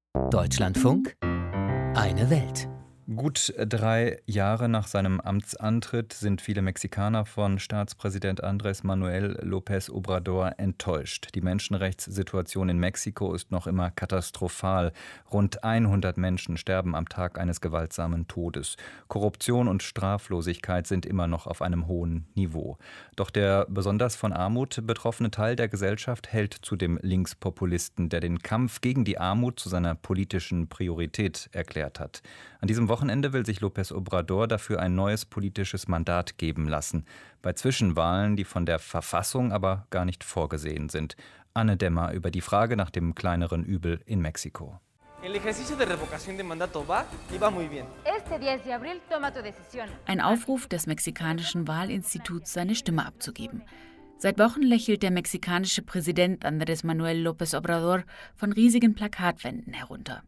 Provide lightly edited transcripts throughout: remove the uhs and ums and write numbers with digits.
Deutschlandfunk, eine Welt. Gut 3 Jahre nach seinem Amtsantritt sind viele Mexikaner von Staatspräsident Andrés Manuel López Obrador enttäuscht. Die Menschenrechtssituation in Mexiko ist noch immer katastrophal. Rund 100 Menschen sterben am Tag eines gewaltsamen Todes. Korruption und Straflosigkeit sind immer noch auf einem hohen Niveau. Doch der besonders von Armut betroffene Teil der Gesellschaft hält zu dem Linkspopulisten, der den Kampf gegen die Armut zu seiner politischen Priorität erklärt hat. An diesem Wochenende will sich López Obrador dafür ein neues politisches Mandat geben lassen. Bei Zwischenwahlen, die von der Verfassung aber gar nicht vorgesehen sind. Anne Dämmer über die Frage nach dem kleineren Übel in Mexiko. Ein Aufruf des mexikanischen Wahlinstituts, seine Stimme abzugeben. Seit Wochen lächelt der mexikanische Präsident Andrés Manuel López Obrador von riesigen Plakatwänden herunter.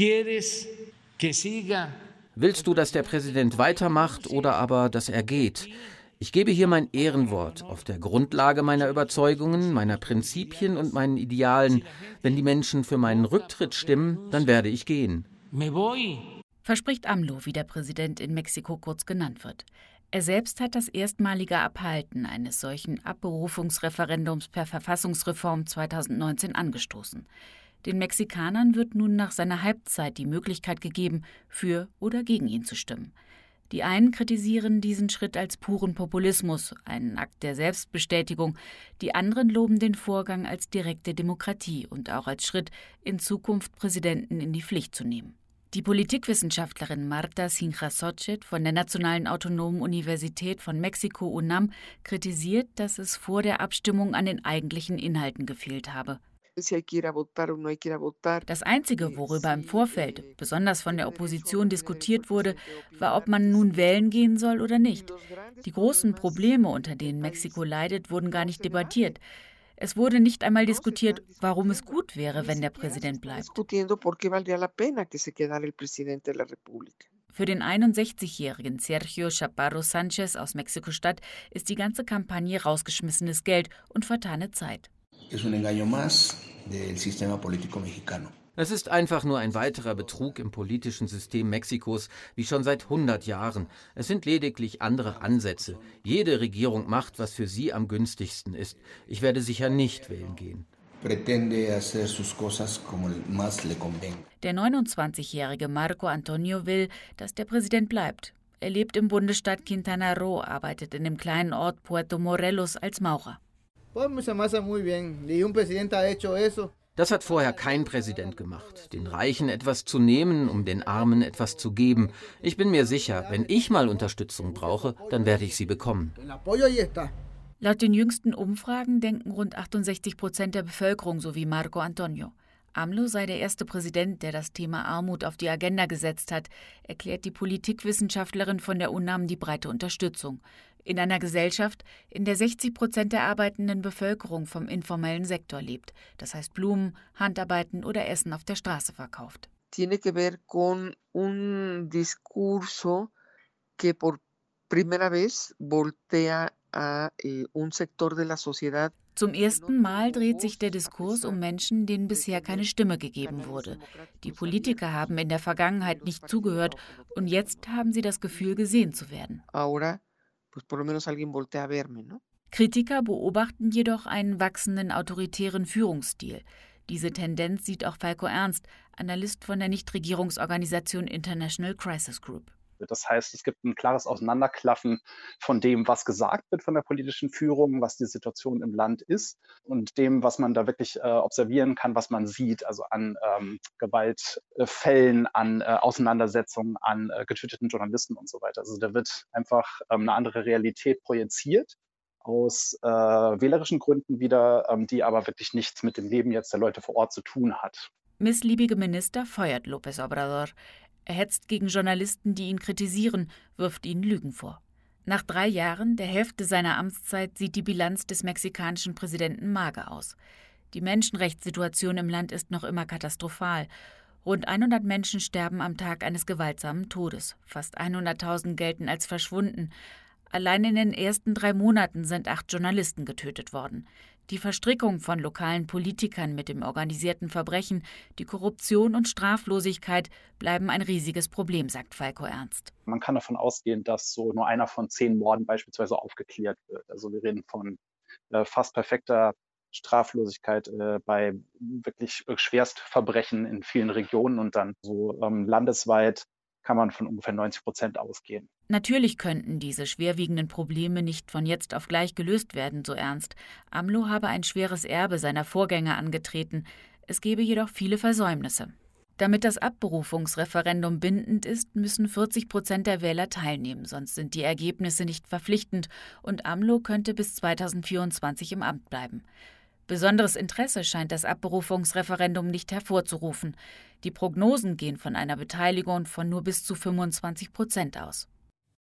Willst du, dass der Präsident weitermacht oder aber, dass er geht? Ich gebe hier mein Ehrenwort auf der Grundlage meiner Überzeugungen, meiner Prinzipien und meinen Idealen. Wenn die Menschen für meinen Rücktritt stimmen, dann werde ich gehen. Verspricht AMLO, wie der Präsident in Mexiko kurz genannt wird. Er selbst hat das erstmalige Abhalten eines solchen Abberufungsreferendums per Verfassungsreform 2019 angestoßen. Den Mexikanern wird nun nach seiner Halbzeit die Möglichkeit gegeben, für oder gegen ihn zu stimmen. Die einen kritisieren diesen Schritt als puren Populismus, einen Akt der Selbstbestätigung. Die anderen loben den Vorgang als direkte Demokratie und auch als Schritt, in Zukunft Präsidenten in die Pflicht zu nehmen. Die Politikwissenschaftlerin Marta Sinja-Sochet von der Nationalen Autonomen Universität von Mexiko UNAM kritisiert, dass es vor der Abstimmung an den eigentlichen Inhalten gefehlt habe. Das Einzige, worüber im Vorfeld, besonders von der Opposition, diskutiert wurde, war, ob man nun wählen gehen soll oder nicht. Die großen Probleme, unter denen Mexiko leidet, wurden gar nicht debattiert. Es wurde nicht einmal diskutiert, warum es gut wäre, wenn der Präsident bleibt. Für den 61-jährigen Sergio Chaparro Sánchez aus Mexiko-Stadt ist die ganze Kampagne rausgeschmissenes Geld und vertane Zeit. Es ist einfach nur ein weiterer Betrug im politischen System Mexikos, wie schon seit 100 Jahren. Es sind lediglich andere Ansätze. Jede Regierung macht, was für sie am günstigsten ist. Ich werde sicher nicht wählen gehen. Der 29-jährige Marco Antonio will, dass der Präsident bleibt. Er lebt im Bundesstaat Quintana Roo, arbeitet in dem kleinen Ort Puerto Morelos als Maurer. Das hat vorher kein Präsident gemacht, den Reichen etwas zu nehmen, um den Armen etwas zu geben. Ich bin mir sicher, wenn ich mal Unterstützung brauche, dann werde ich sie bekommen. Laut den jüngsten Umfragen denken rund 68% der Bevölkerung so wie Marco Antonio. AMLO sei der erste Präsident, der das Thema Armut auf die Agenda gesetzt hat, erklärt die Politikwissenschaftlerin von der UNAM die breite Unterstützung. In einer Gesellschaft, in der 60% der arbeitenden Bevölkerung vom informellen Sektor lebt, das heißt Blumen, Handarbeiten oder Essen auf der Straße verkauft. Tiene que ver con un discurso que por primera vez voltea a un sector de la sociedad. Zum ersten Mal dreht sich der Diskurs um Menschen, denen bisher keine Stimme gegeben wurde. Die Politiker haben in der Vergangenheit nicht zugehört und jetzt haben sie das Gefühl, gesehen zu werden. Kritiker beobachten jedoch einen wachsenden autoritären Führungsstil. Diese Tendenz sieht auch Falko Ernst, Analyst von der Nichtregierungsorganisation International Crisis Group. Das heißt, es gibt ein klares Auseinanderklaffen von dem, was gesagt wird von der politischen Führung, was die Situation im Land ist und dem, was man da wirklich observieren kann, was man sieht, also an Gewaltfällen, an Auseinandersetzungen, an getöteten Journalisten und so weiter. Also da wird einfach eine andere Realität projiziert aus wählerischen Gründen wieder, die aber wirklich nichts mit dem Leben jetzt der Leute vor Ort zu tun hat. Missliebige Minister feuert López Obrador. Er hetzt gegen Journalisten, die ihn kritisieren, wirft ihnen Lügen vor. Nach 3 Jahren, der Hälfte seiner Amtszeit, sieht die Bilanz des mexikanischen Präsidenten mager aus. Die Menschenrechtssituation im Land ist noch immer katastrophal. Rund 100 Menschen sterben am Tag eines gewaltsamen Todes. Fast 100.000 gelten als verschwunden. Allein in den ersten 3 Monaten sind 8 Journalisten getötet worden. Die Verstrickung von lokalen Politikern mit dem organisierten Verbrechen, die Korruption und Straflosigkeit bleiben ein riesiges Problem, sagt Falko Ernst. Man kann davon ausgehen, dass so nur einer von 10 Morden beispielsweise aufgeklärt wird. Also wir reden von fast perfekter Straflosigkeit bei wirklich Schwerstverbrechen in vielen Regionen und dann so landesweit kann man von ungefähr 90% ausgehen. Natürlich könnten diese schwerwiegenden Probleme nicht von jetzt auf gleich gelöst werden, so Ernst. AMLO habe ein schweres Erbe seiner Vorgänger angetreten. Es gebe jedoch viele Versäumnisse. Damit das Abberufungsreferendum bindend ist, müssen 40% der Wähler teilnehmen, sonst sind die Ergebnisse nicht verpflichtend und AMLO könnte bis 2024 im Amt bleiben. Besonderes Interesse scheint das Abberufungsreferendum nicht hervorzurufen. Die Prognosen gehen von einer Beteiligung von nur bis zu 25% aus.